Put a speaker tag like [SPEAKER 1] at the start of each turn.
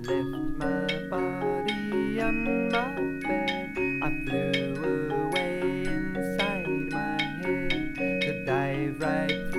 [SPEAKER 1] left my body on my bed. I flew away inside my head to dive right